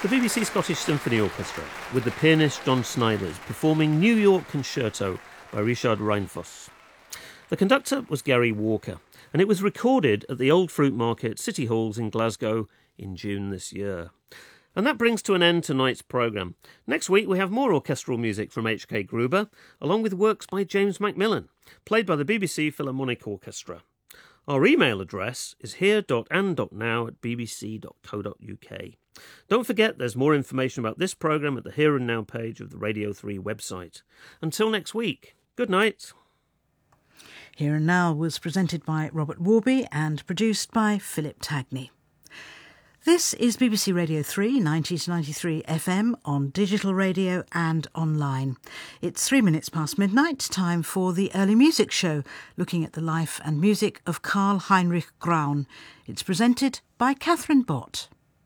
BBC Scottish Symphony Orchestra, with the pianist John Snyders, performing New York Concerto by Richard Reinfoss. The conductor was Gary Walker, and it was recorded at the Old Fruit Market City Halls in Glasgow in June this year. And that brings to an end tonight's programme. Next week we have more orchestral music from H.K. Gruber, along with works by James Macmillan, played by the BBC Philharmonic Orchestra. Our email address is here.and.now@bbc.co.uk. Don't forget there's more information about this programme at the Here and Now page of the Radio 3 website. Until next week, good night. Here and Now was presented by Robert Warby and produced by Philip Tagney. This is BBC Radio 3, 90 to 93 FM on digital radio and online. It's 3 minutes past midnight, time for the Early Music Show, looking at the life and music of Karl Heinrich Graun. It's presented by Catherine Bott.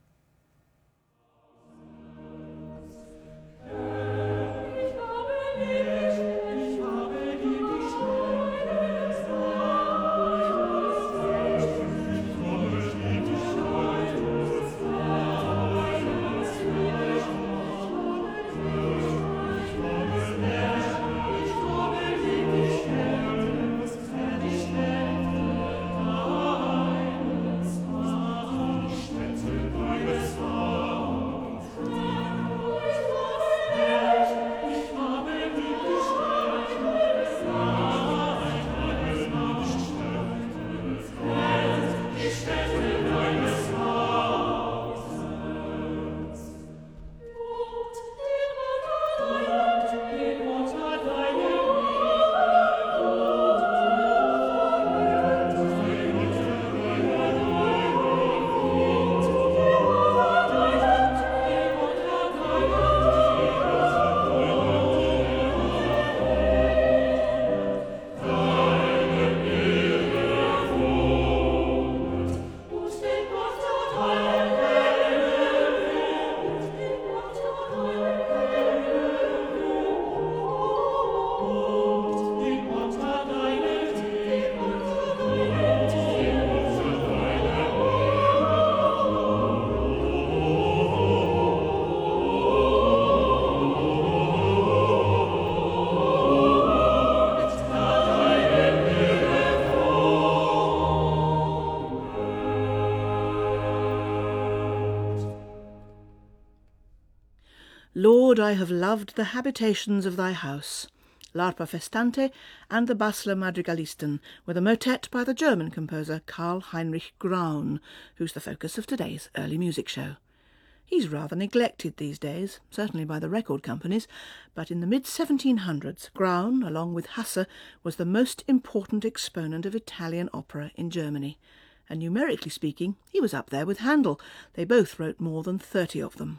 Lord, I have loved the habitations of thy house. L'Arpa Festante and the Basler Madrigalisten with a motet by the German composer Karl Heinrich Graun, who's the focus of today's Early Music Show. He's rather neglected these days, certainly by the record companies, but in the mid-1700s, Graun, along with Hasse, was the most important exponent of Italian opera in Germany. And numerically speaking, he was up there with Handel. They both wrote more than 30 of them.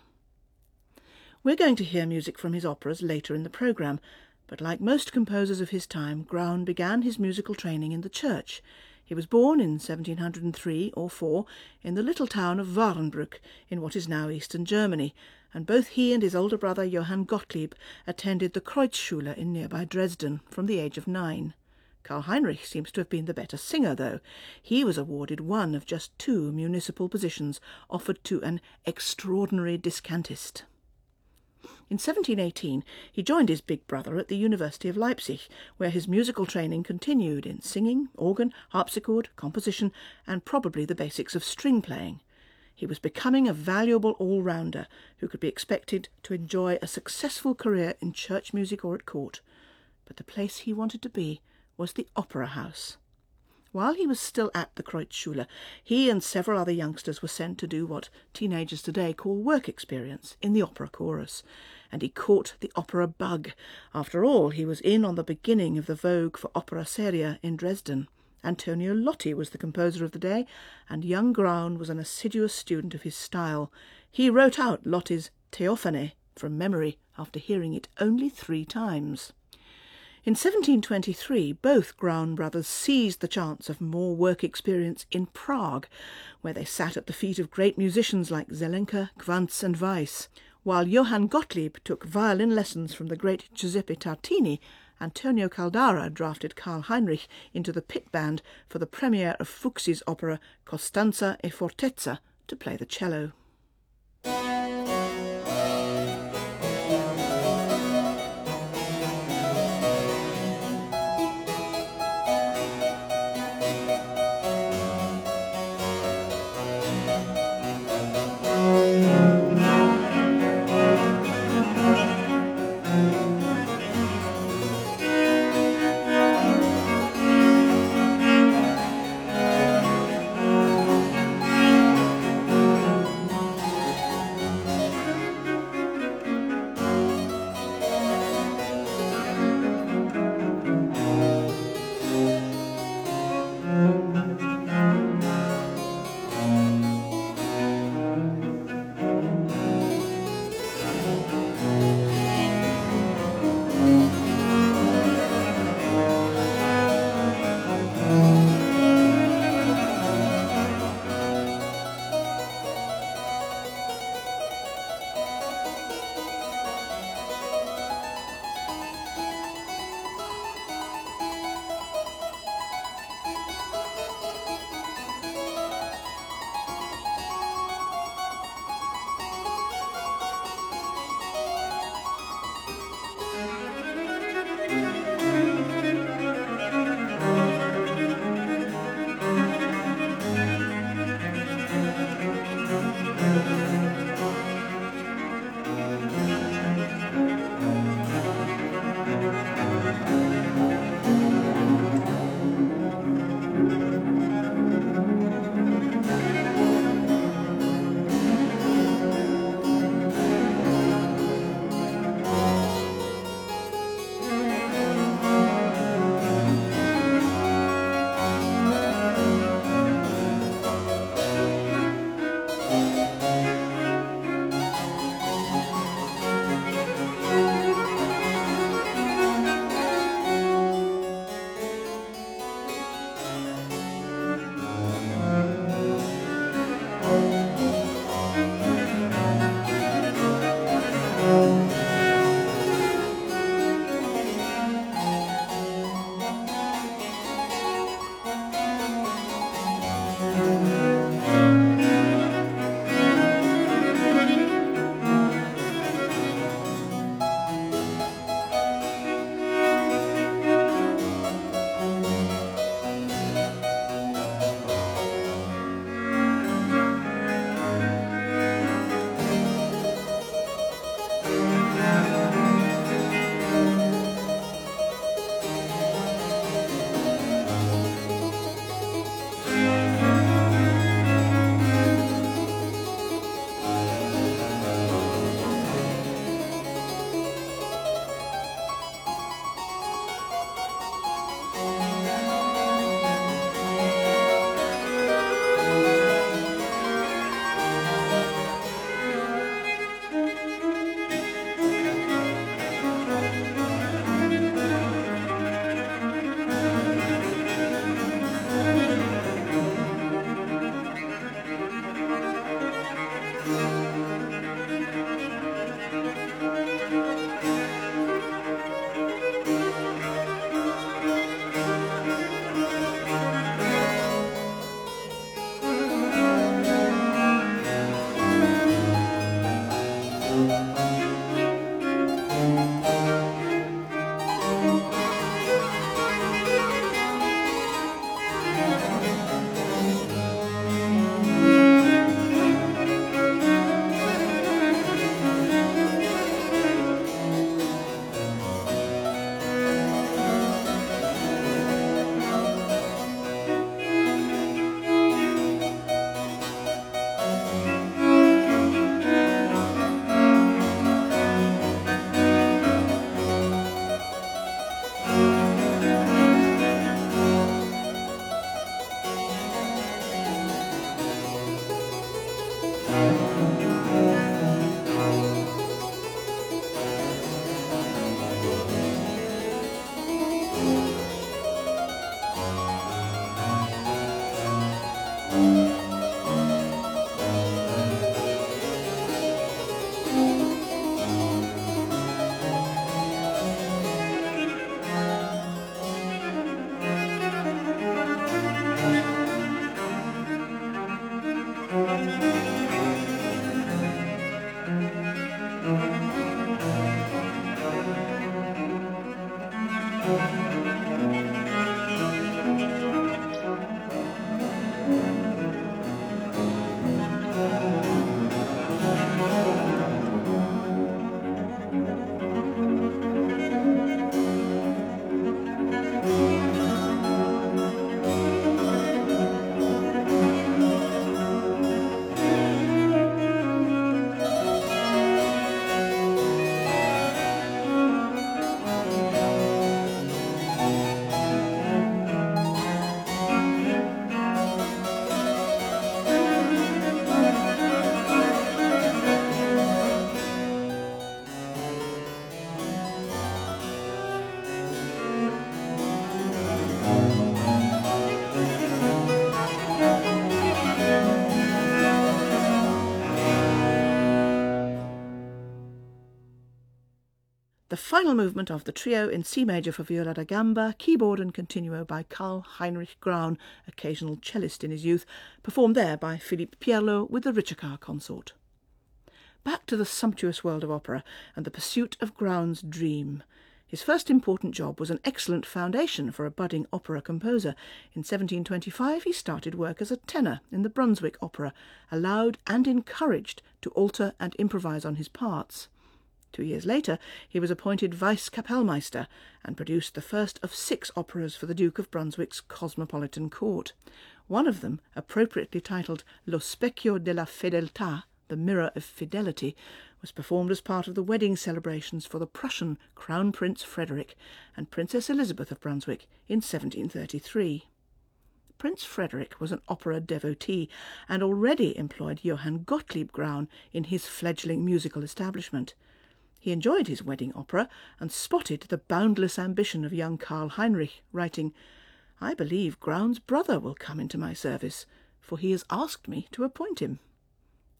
We're going to hear music from his operas later in the programme, but like most composers of his time, Graun began his musical training in the church. He was born in 1703 or 4 in the little town of Warenbrück in what is now eastern Germany, and both he and his older brother Johann Gottlieb attended the Kreuzschule in nearby Dresden from the age of 9. Karl Heinrich seems to have been the better singer, though. He was awarded one of just 2 municipal positions offered to an extraordinary discantist. In 1718, he joined his big brother at the University of Leipzig, where his musical training continued in singing, organ, harpsichord, composition, and probably the basics of string playing. He was becoming a valuable all-rounder who could be expected to enjoy a successful career in church music or at court. But the place he wanted to be was the opera house. While he was still at the Kreuzschule, he and several other youngsters were sent to do what teenagers today call work experience in the opera chorus, and he caught the opera bug. After all, he was in on the beginning of the vogue for opera seria in Dresden. Antonio Lotti was the composer of the day, and young Graun was an assiduous student of his style. He wrote out Lotti's Theophane from memory after hearing it only 3 times. In 1723, both Graun brothers seized the chance of more work experience in Prague, where they sat at the feet of great musicians like Zelenka, Quantz and Weiss. While Johann Gottlieb took violin lessons from the great Giuseppe Tartini, Antonio Caldara drafted Karl Heinrich into the pit band for the premiere of Fuchsi's opera Costanza e Fortezza to play the cello. The final movement of the trio in C major for viola da gamba, keyboard and continuo by Karl Heinrich Graun, occasional cellist in his youth, performed there by Philippe Pierlot with the Ricercar consort. Back to the sumptuous world of opera and the pursuit of Graun's dream. His first important job was an excellent foundation for a budding opera composer. In 1725 he started work as a tenor in the Brunswick Opera, allowed and encouraged to alter and improvise on his parts. 2 years later, he was appointed Vice-Kapellmeister and produced the first of 6 operas for the Duke of Brunswick's cosmopolitan court. One of them, appropriately titled Lo Specchio della Fedeltà, The Mirror of Fidelity, was performed as part of the wedding celebrations for the Prussian Crown Prince Frederick and Princess Elizabeth of Brunswick in 1733. Prince Frederick was an opera devotee and already employed Johann Gottlieb Graun in his fledgling musical establishment. He enjoyed his wedding opera and spotted the boundless ambition of young Karl Heinrich, writing, "I believe Graun's brother will come into my service, for he has asked me to appoint him."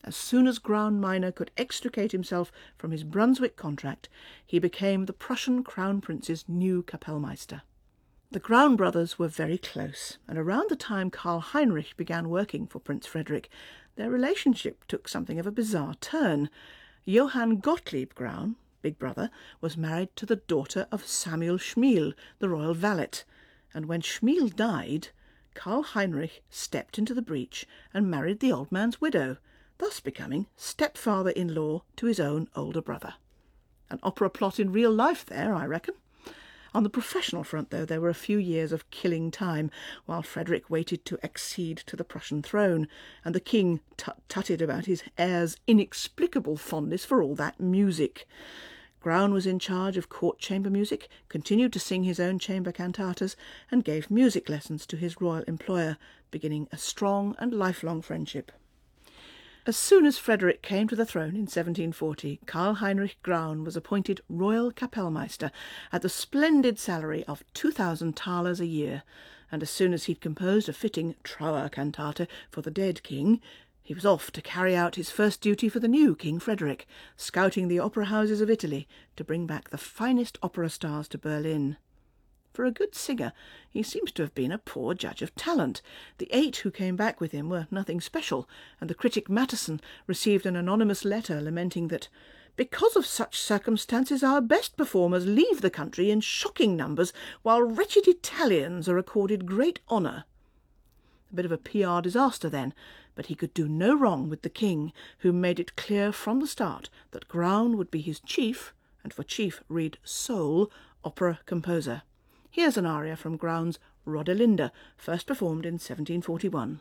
As soon as Graun Minor could extricate himself from his Brunswick contract, he became the Prussian Crown Prince's new Kapellmeister. The Graun brothers were very close, and around the time Karl Heinrich began working for Prince Frederick, their relationship took something of a bizarre turn. Johann Gottlieb Graun, big brother, was married to the daughter of Samuel Schmiel, the royal valet, and when Schmiel died, Karl Heinrich stepped into the breach and married the old man's widow, thus becoming stepfather-in-law to his own older brother. An opera plot in real life there, I reckon. On the professional front, though, there were a few years of killing time while Frederick waited to accede to the Prussian throne, and the king tut-tutted about his heir's inexplicable fondness for all that music. Graun was in charge of court chamber music, continued to sing his own chamber cantatas, and gave music lessons to his royal employer, beginning a strong and lifelong friendship. As soon as Frederick came to the throne in 1740, Karl Heinrich Graun was appointed Royal Kapellmeister at the splendid salary of 2,000 thalers a year, and as soon as he'd composed a fitting Trauer cantata for the dead king, he was off to carry out his first duty for the new King Frederick, scouting the opera houses of Italy to bring back the finest opera stars to Berlin. For a good singer, he seems to have been a poor judge of talent. The 8 who came back with him were nothing special, and the critic Matteson received an anonymous letter lamenting that, "Because of such circumstances our best performers leave the country in shocking numbers, while wretched Italians are accorded great honour." A bit of a PR disaster then, but he could do no wrong with the king, who made it clear from the start that Graun would be his chief, and for chief read sole, opera composer. Here's an aria from Graun's Rodelinda, first performed in 1741.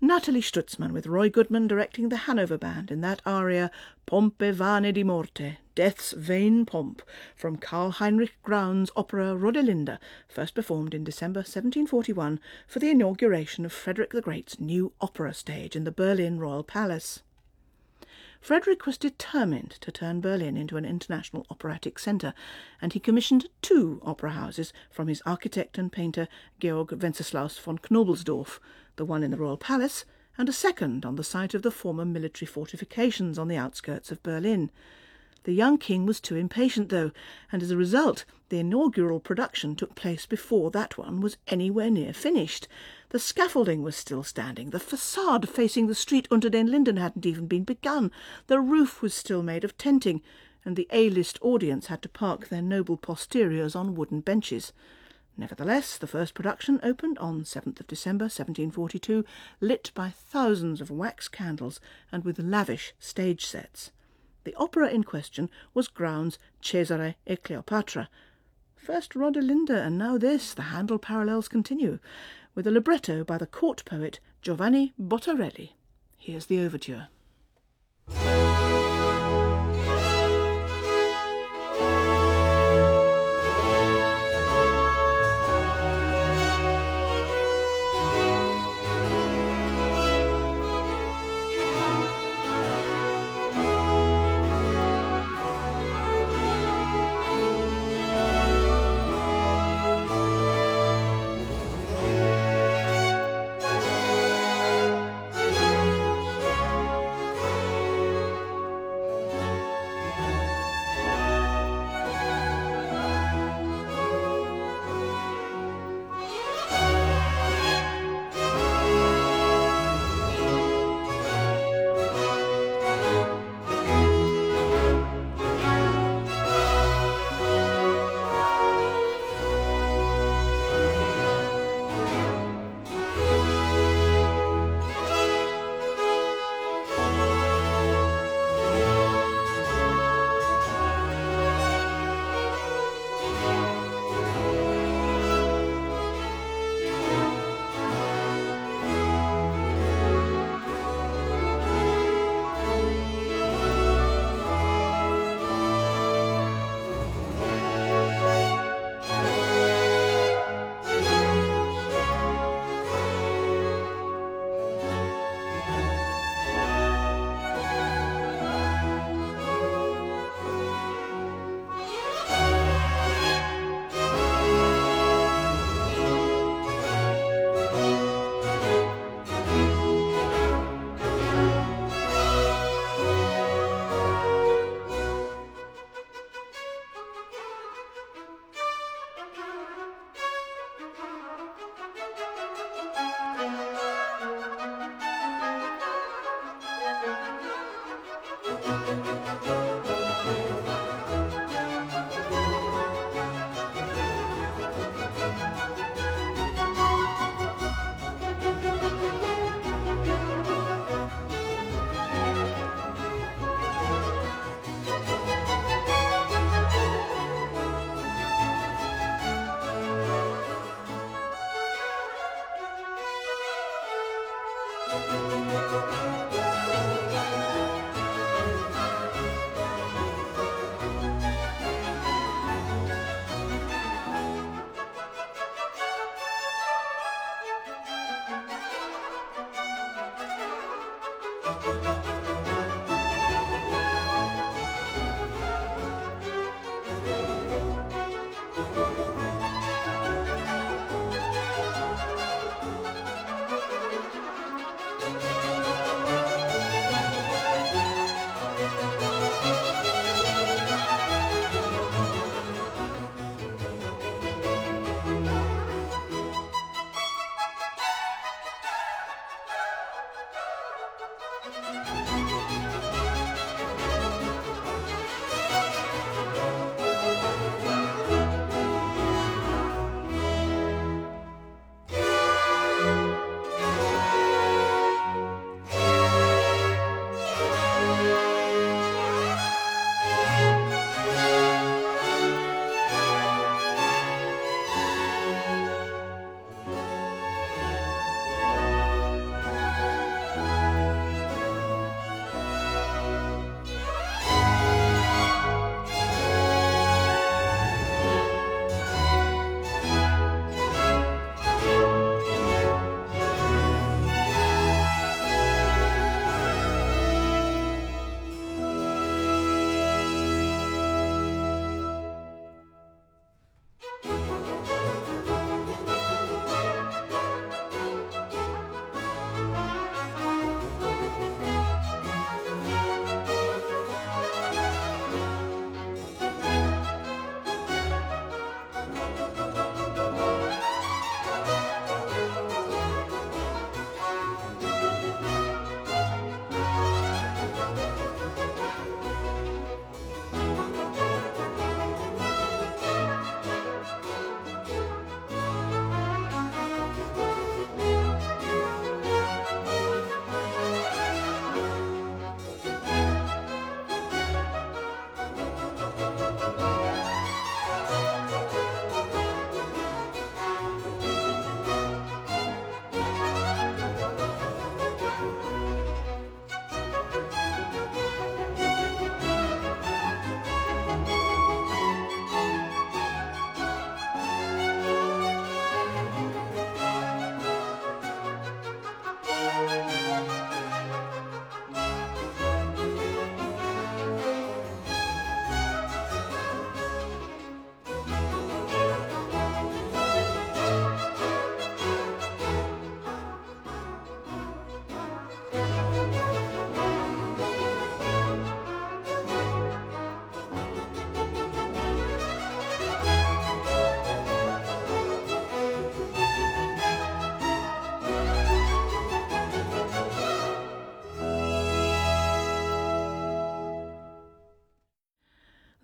Natalie Stutzmann with Roy Goodman directing the Hanover Band in that aria Pompe vane di morte, Death's Vain Pomp, from Karl Heinrich Graun's opera Rodelinda, first performed in December 1741 for the inauguration of Frederick the Great's new opera stage in the Berlin Royal Palace. Frederick was determined to turn Berlin into an international operatic centre, and he commissioned 2 opera houses from his architect and painter Georg Wenceslaus von Knobelsdorff, the one in the Royal Palace, and a second on the site of the former military fortifications on the outskirts of Berlin. The young king was too impatient, though, and as a result, the inaugural production took place before that one was anywhere near finished. The scaffolding was still standing, the facade facing the street Unter den Linden hadn't even been begun, the roof was still made of tenting, and the A-list audience had to park their noble posteriors on wooden benches. Nevertheless, the first production opened on 7th of December 1742, lit by thousands of wax candles and with lavish stage sets. The opera in question was Graun's Cesare e Cleopatra. First Rodelinda, and now this, the Handel parallels continue, with a libretto by the court poet Giovanni Bottarelli. Here's the overture.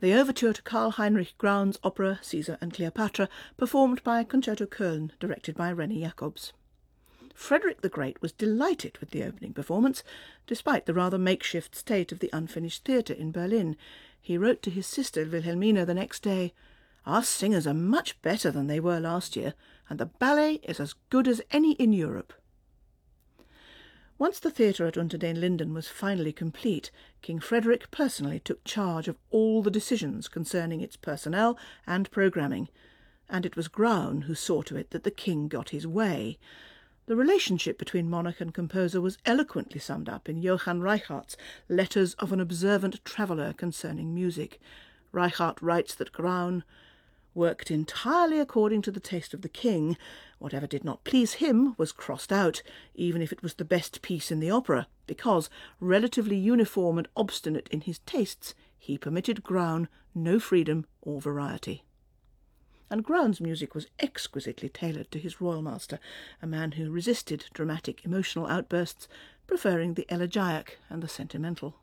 The overture to Karl Heinrich Graun's opera Caesar and Cleopatra, performed by Concerto Köln, directed by René Jacobs. Frederick the Great was delighted with the opening performance, despite the rather makeshift state of the unfinished theatre in Berlin. He wrote to his sister Wilhelmina the next day, "Our singers are much better than they were last year, and the ballet is as good as any in Europe." Once the theatre at Unter den Linden was finally complete, King Frederick personally took charge of all the decisions concerning its personnel and programming, and it was Graun who saw to it that the king got his way. The relationship between monarch and composer was eloquently summed up in Johann Reichardt's Letters of an Observant Traveller concerning music. Reichardt writes that Graun worked entirely according to the taste of the king. Whatever did not please him was crossed out, even if it was the best piece in the opera, because, relatively uniform and obstinate in his tastes, he permitted Graun no freedom or variety. And Graun's music was exquisitely tailored to his royal master, a man who resisted dramatic emotional outbursts, preferring the elegiac and the sentimental.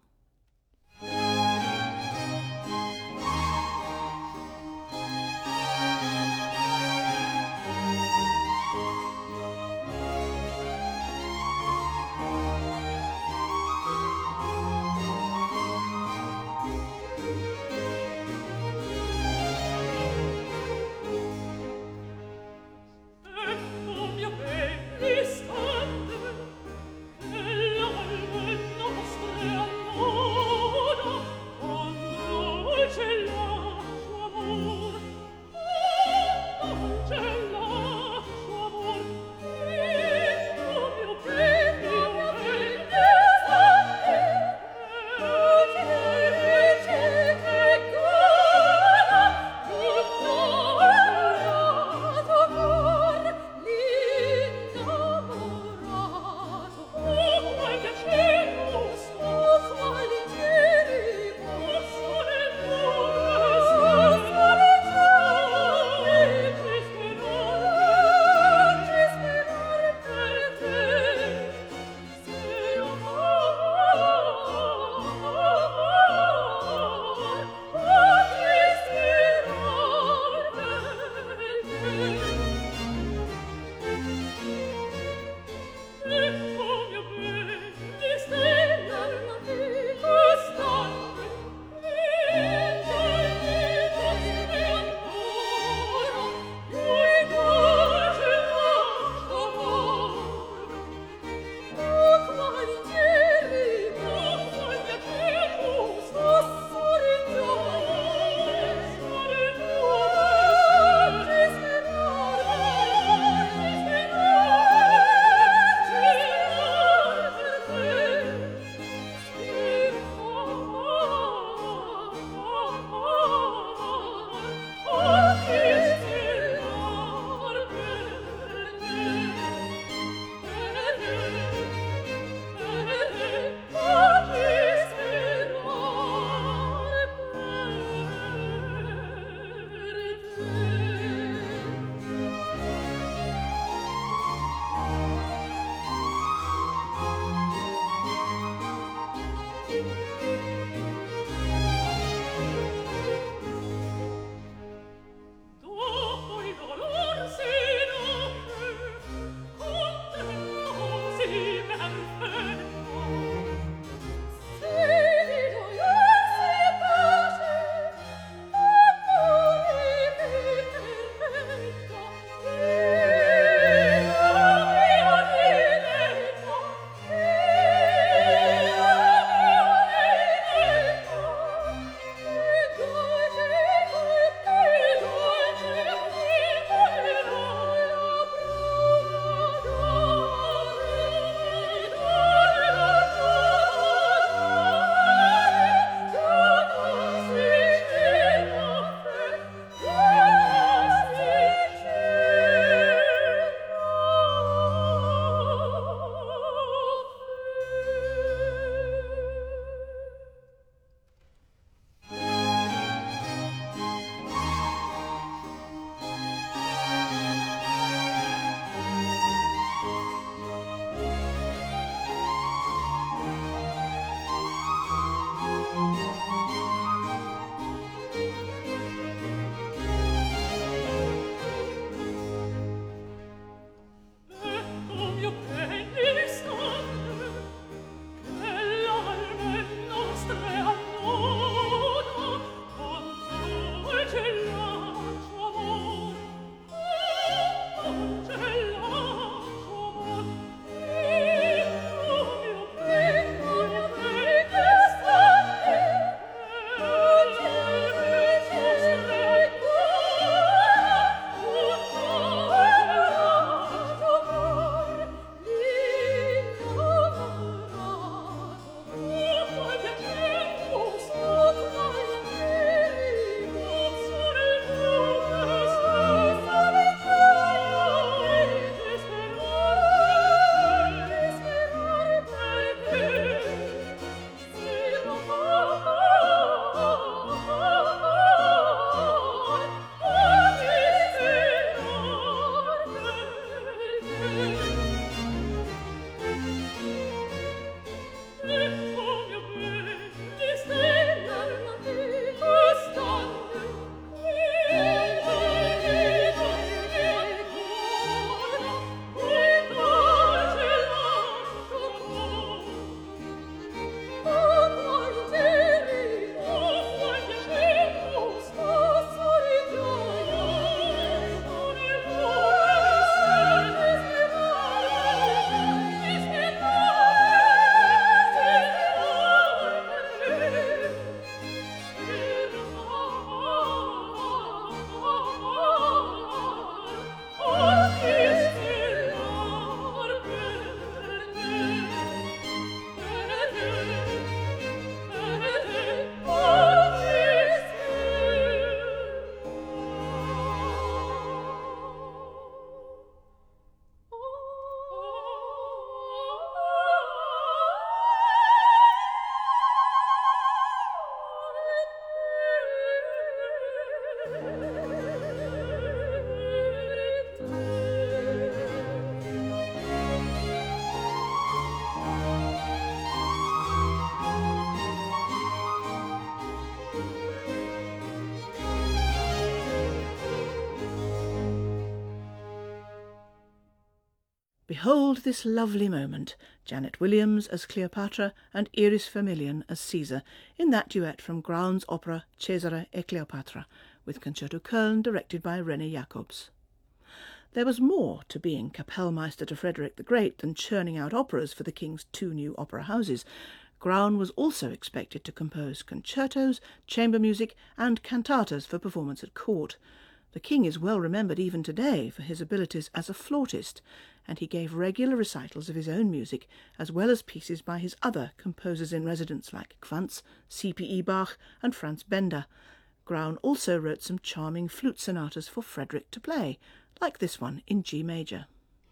Behold this lovely moment, Janet Williams as Cleopatra and Iris Vermillion as Caesar, in that duet from Graun's opera Cesare e Cleopatra, with Concerto Köln directed by René Jacobs. There was more to being Kapellmeister to Frederick the Great than churning out operas for the king's 2 new opera houses. Graun was also expected to compose concertos, chamber music, and cantatas for performance at court. The king is well remembered even today for his abilities as a flautist, and he gave regular recitals of his own music, as well as pieces by his other composers-in-residence like Quantz, C.P.E. Bach, and Franz Bender. Graun also wrote some charming flute sonatas for Frederick to play, like this one in G major.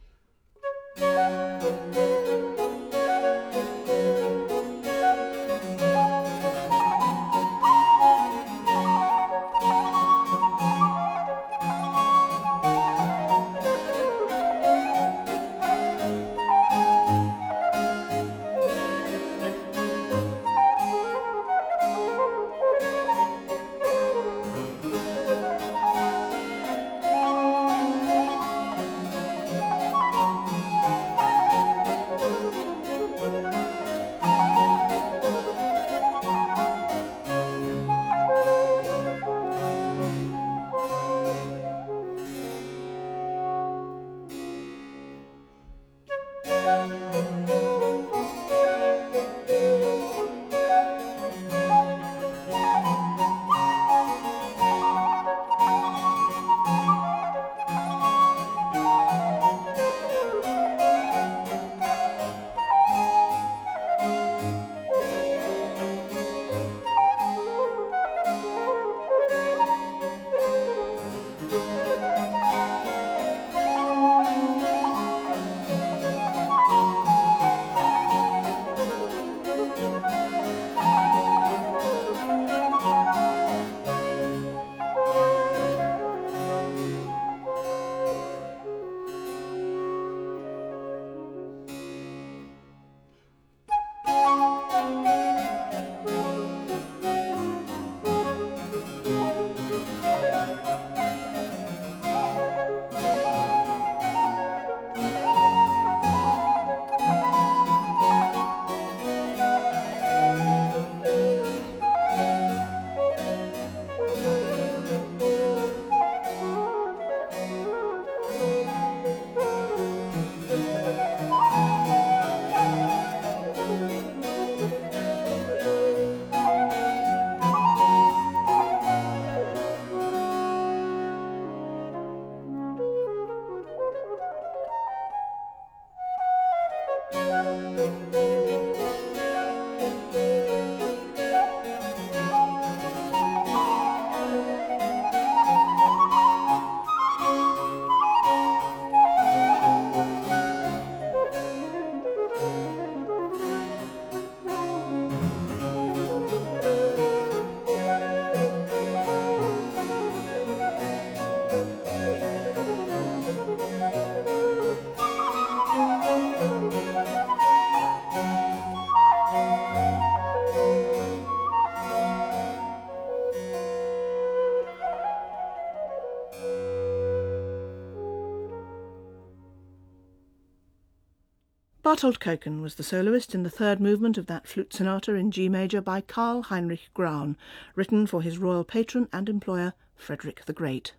Bartold Köken was the soloist in the third movement of that flute sonata in G major by Karl Heinrich Graun, written for his royal patron and employer, Frederick the Great.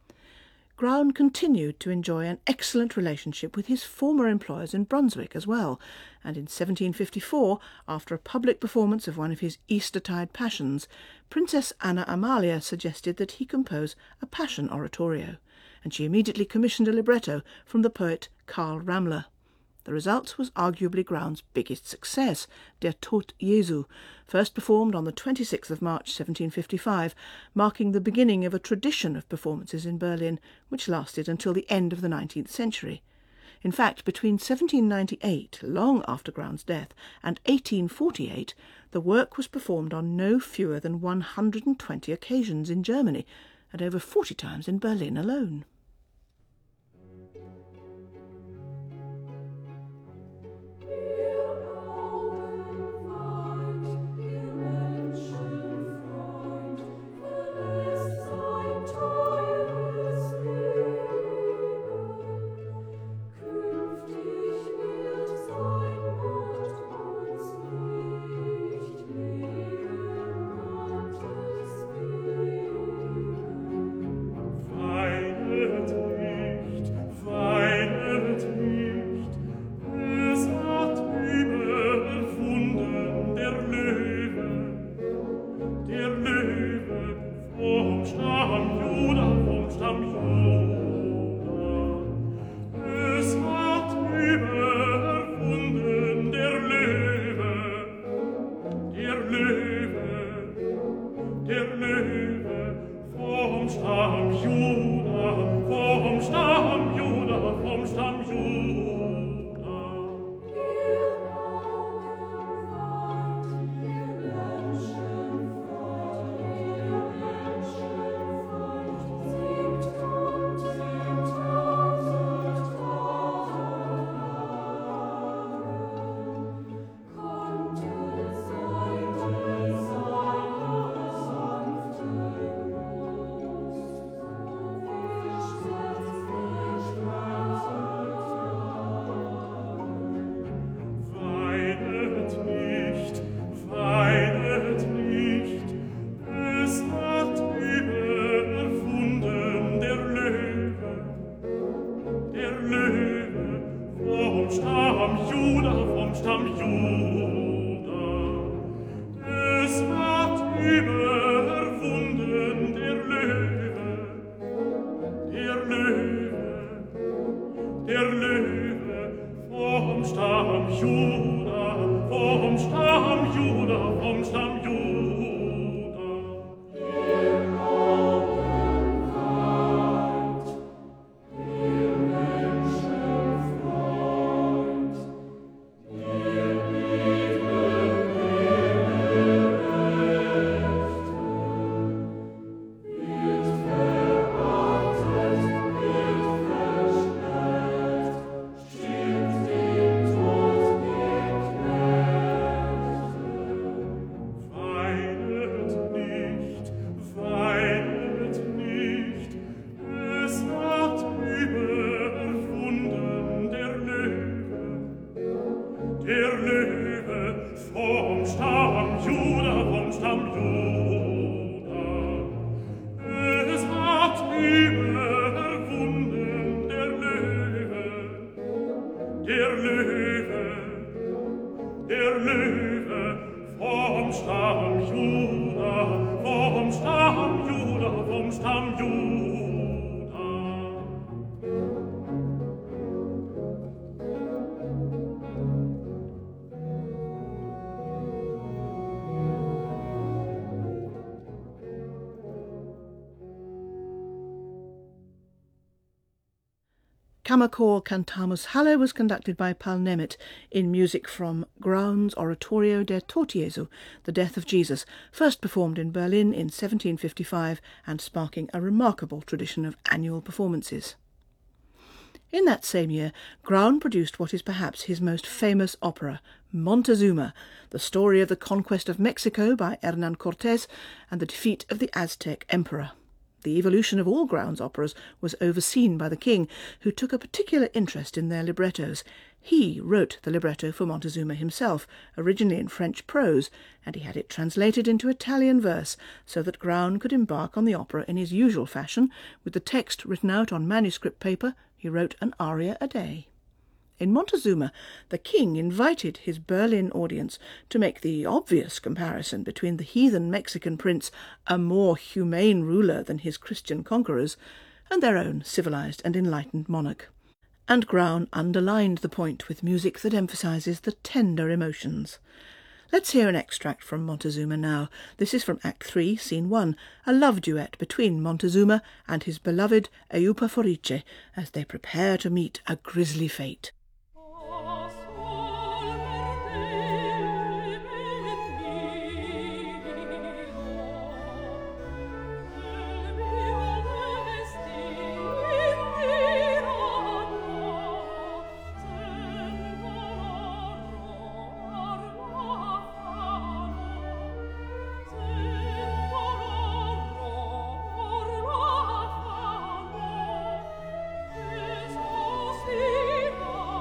Graun continued to enjoy an excellent relationship with his former employers in Brunswick as well, and in 1754, after a public performance of one of his Eastertide passions, Princess Anna Amalia suggested that he compose a passion oratorio, and she immediately commissioned a libretto from the poet Karl Ramler. The result was arguably Graun's biggest success, Der Tod Jesu, first performed on the 26th of March 1755, marking the beginning of a tradition of performances in Berlin, which lasted until the end of the 19th century. In fact, between 1798, long after Graun's death, and 1848, the work was performed on no fewer than 120 occasions in Germany, and over 40 times in Berlin alone. Es hat überwunden der Löwe vom Stamm Juda, vom Stamm Juda, vom Stamm Juda. Der Löwe vom Stamm Juda, vom Stamm Juda. Es hat überwunden der Löwe vom Stamm Juda, vom Stamm Juda, vom Stamm Juda. Kammerchor Cantamus Halle was conducted by Paul Nemeth in music from Graun's Oratorio der Tod Jesu, The Death of Jesus, first performed in Berlin in 1755 and sparking a remarkable tradition of annual performances. In that same year, Graun produced what is perhaps his most famous opera, Montezuma, the story of the conquest of Mexico by Hernan Cortés and the defeat of the Aztec emperor. The evolution of all Graun's operas was overseen by the king, who took a particular interest in their librettos. He wrote the libretto for Montezuma himself, originally in French prose, and he had it translated into Italian verse, so that Graun could embark on the opera in his usual fashion. With the text written out on manuscript paper, he wrote an aria a day. In Montezuma, the king invited his Berlin audience to make the obvious comparison between the heathen Mexican prince, a more humane ruler than his Christian conquerors, and their own civilized and enlightened monarch. And Graun underlined the point with music that emphasizes the tender emotions. Let's hear an extract from Montezuma now. This is from Act 3, Scene 1, a love duet between Montezuma and his beloved Eupaforice as they prepare to meet a grisly fate. Oh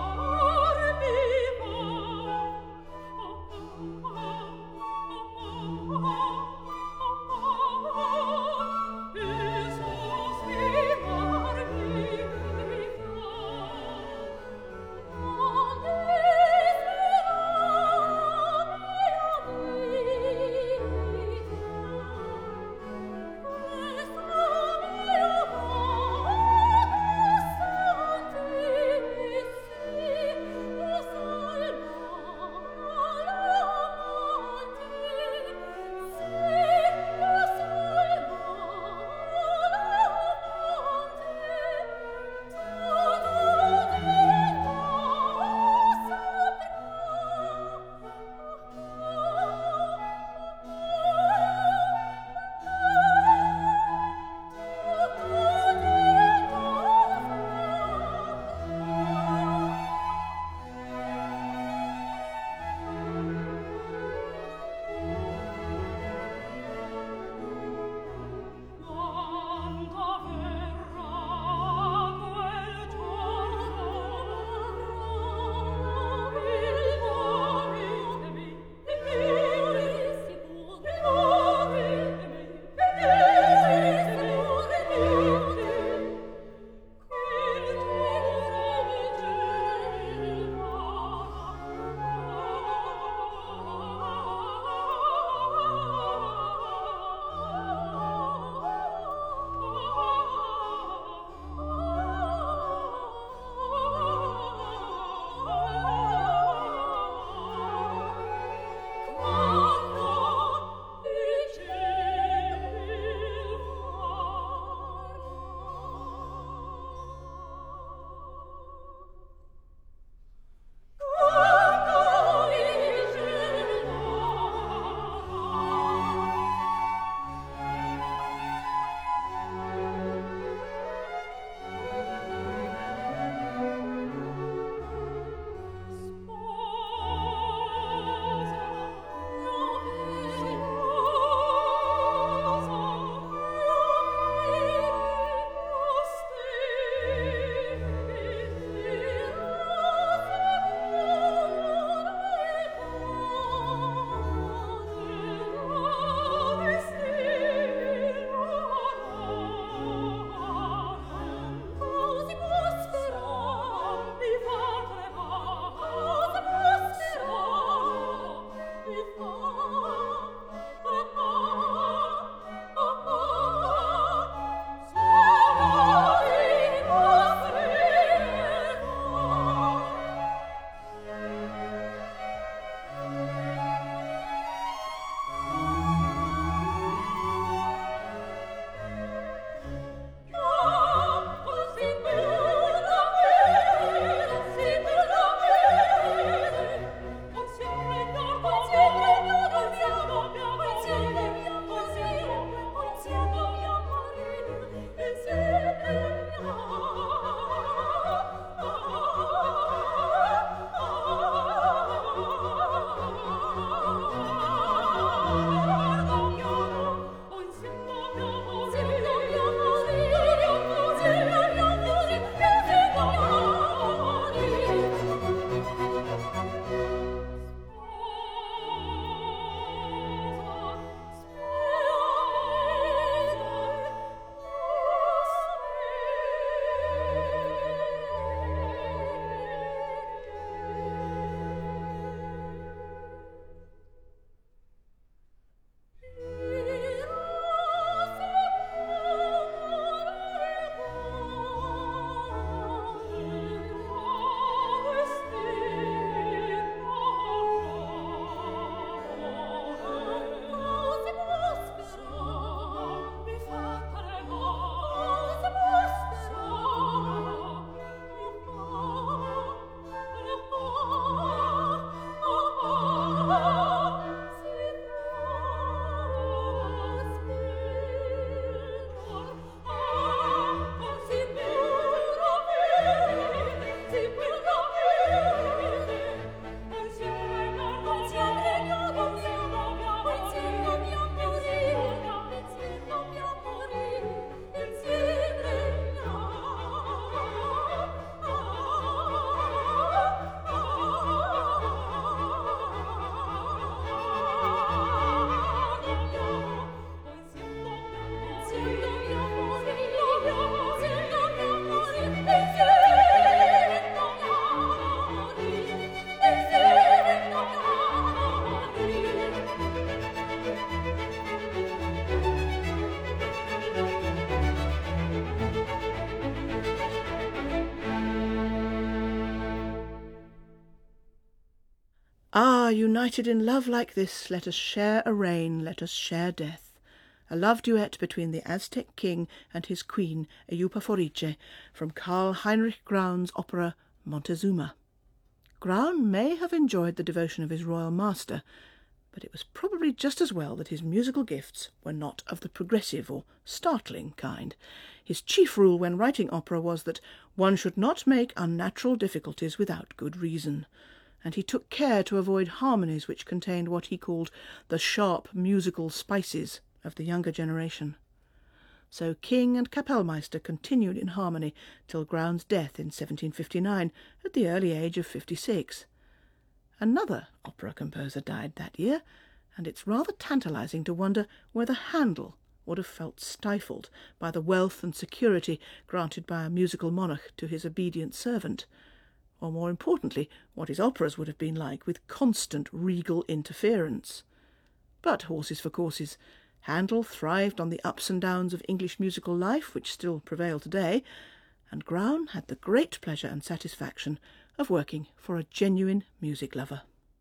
united in love like this, let us share a reign, let us share death. A love duet between the Aztec king and his queen, Eupaforice, from Karl Heinrich Graun's opera Montezuma. Graun may have enjoyed the devotion of his royal master, but it was probably just as well that his musical gifts were not of the progressive or startling kind. His chief rule when writing opera was that one should not make unnatural difficulties without good reason, and he took care to avoid harmonies which contained what he called the sharp musical spices of the younger generation. So king and Kapellmeister continued in harmony till Graun's death in 1759, at the early age of 56. Another opera composer died that year, and it's rather tantalizing to wonder whether Handel would have felt stifled by the wealth and security granted by a musical monarch to his obedient servant, or more importantly, what his operas would have been like with constant regal interference. But horses for courses. Handel thrived on the ups and downs of English musical life, which still prevail today, and Graun had the great pleasure and satisfaction of working for a genuine music lover.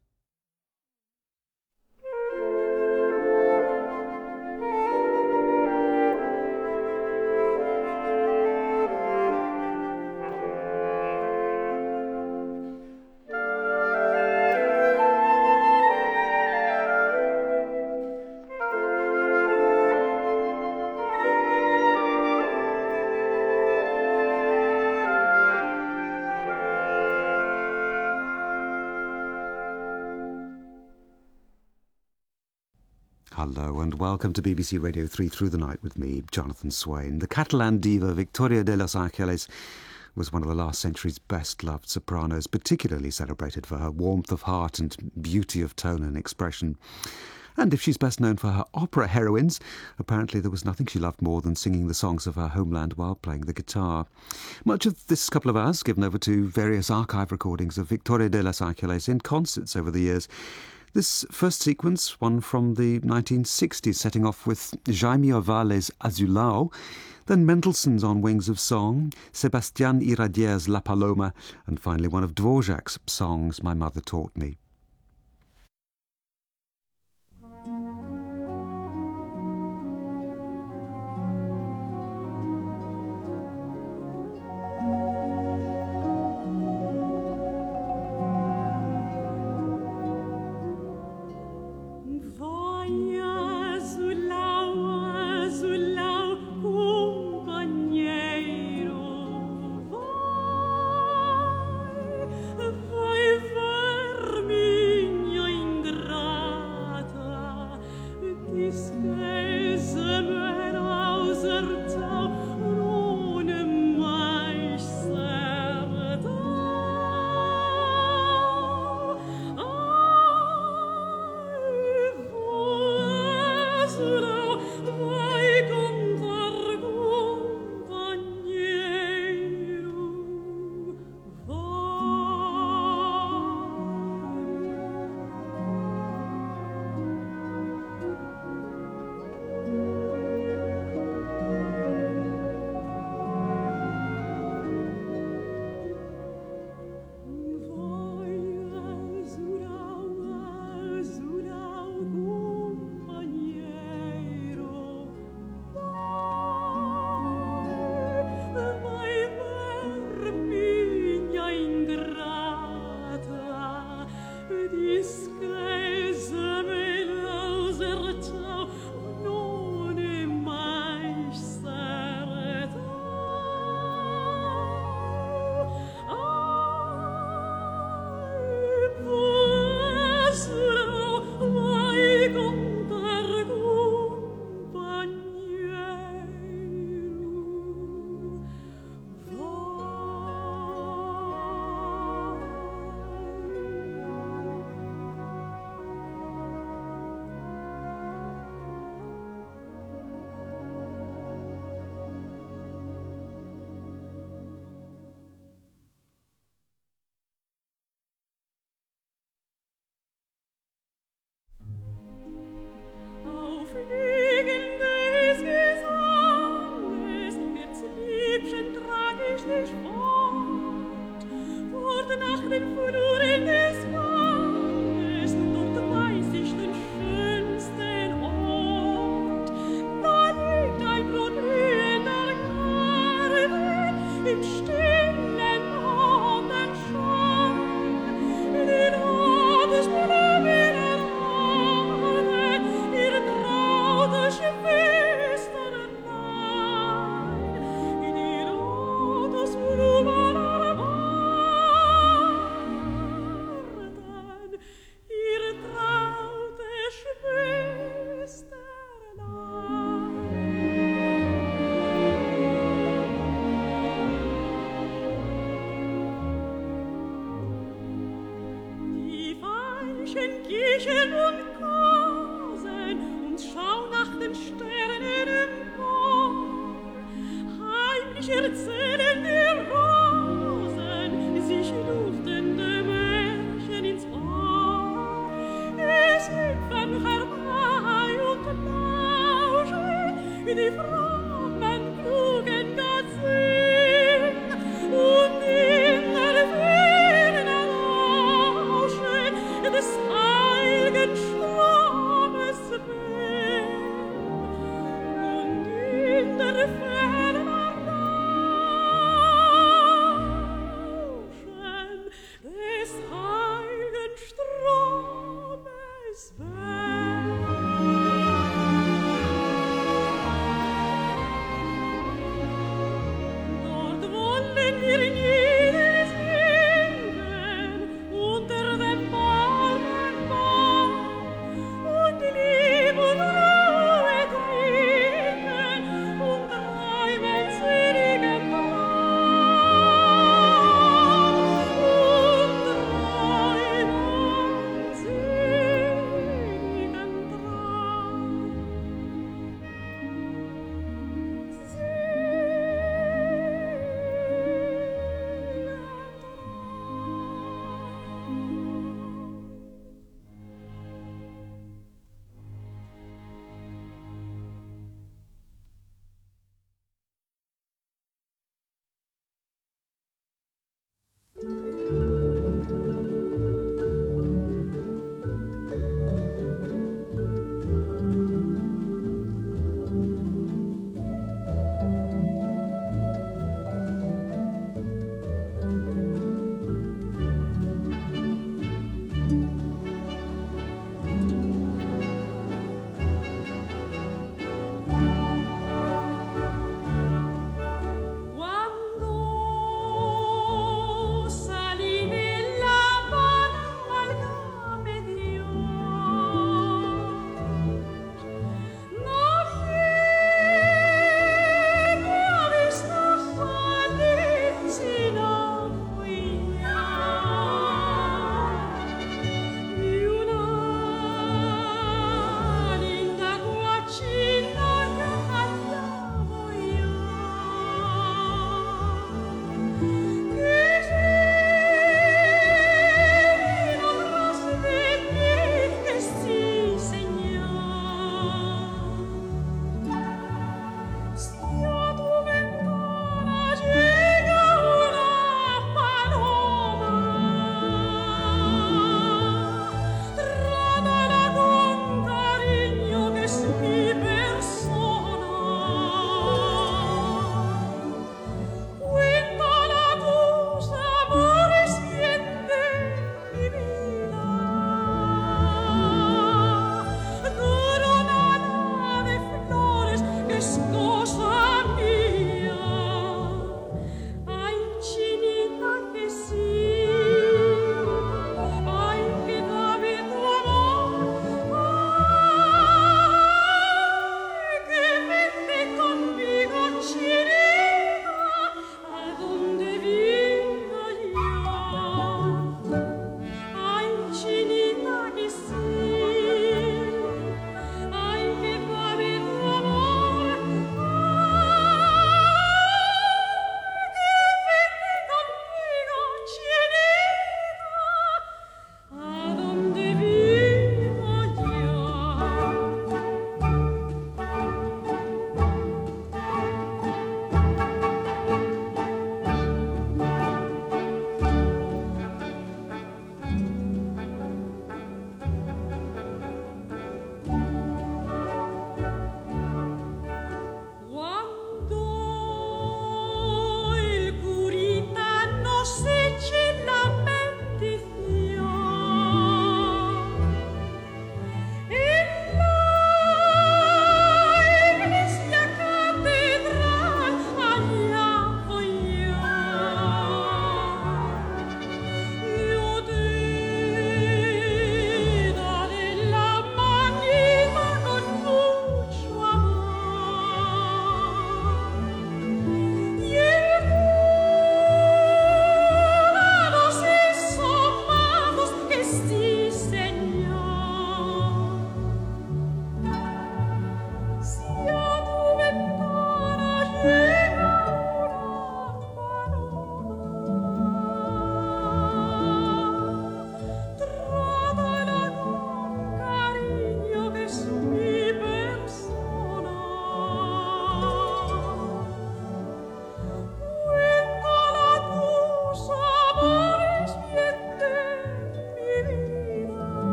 Hello and welcome to BBC Radio 3 Through the Night with me, Jonathan Swain. The Catalan diva Victoria de los Ángeles was one of the last century's best-loved sopranos, particularly celebrated for her warmth of heart and beauty of tone and expression. And if she's best known for her opera heroines, apparently there was nothing she loved more than singing the songs of her homeland while playing the guitar. Much of this couple of hours given over to various archive recordings of Victoria de los Ángeles in concerts over the years. This first sequence, one from the 1960s, setting off with Jaime Ovales' Azulao, then Mendelssohn's On Wings of Song, Sebastián Iradier's La Paloma, and finally one of Dvorak's songs, My Mother Taught Me. Vai, vermi Riechen und kosen und schau nach den Sternen empor. Heimlich erzählen die Rosen sich duftende Märchen ins Ohr. Es hüpfen herbei und lauschen die frommen, klugen Gazellen und in der Ferne lauschen des heiligen Stromes Wehen und in der Ferne lauschen des heiligen Stromes Wehen.